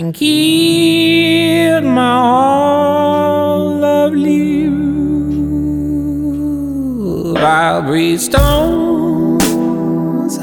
and killed my all lovely roof. I'll breathe stone